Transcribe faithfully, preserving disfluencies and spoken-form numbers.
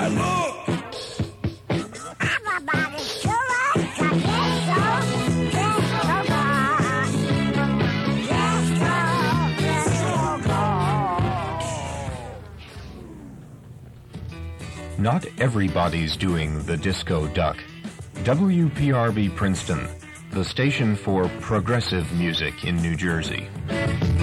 And look! Everybody's too much to disco, disco ball. Disco, disco ball. Not everybody's doing the disco duck. W P R B Princeton, the station for progressive music in New Jersey.